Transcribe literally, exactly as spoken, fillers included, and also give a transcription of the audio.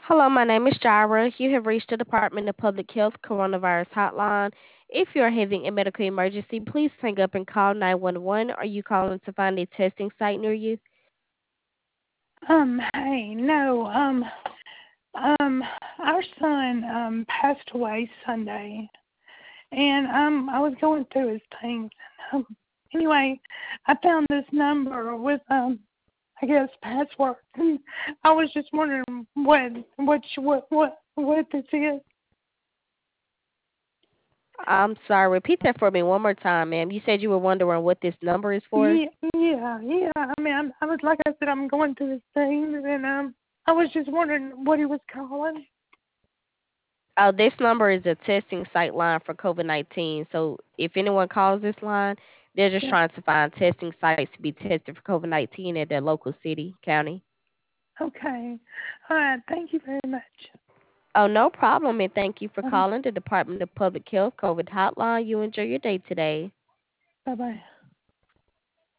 Hello, my name is Jira. You have reached the Department of Public Health Coronavirus Hotline. If you are having a medical emergency, please hang up and call nine one one. Are you calling to find a testing site near you? Um, hey, no, um, um, our son, um, passed away Sunday, and, um, I was going through his things, and, um, anyway, I found this number with, um, I guess, password, and I was just wondering what, what, you- what, what, what this is. I'm sorry, repeat that for me one more time, ma'am. You said you were wondering what this number is for? Yeah, yeah, yeah, I mean, I'm, I was, like I said, I'm going through his things, and, um, I was just wondering what he was calling. Oh, this number is a testing site line for COVID nineteen. So if anyone calls this line, they're just Yeah, trying to find testing sites to be tested for COVID nineteen at their local city, county. okay. All right, thank you very much. Oh, no problem, and thank you for Uh-huh. calling the Department of Public Health COVID Hotline. You enjoy your day today. Bye-bye.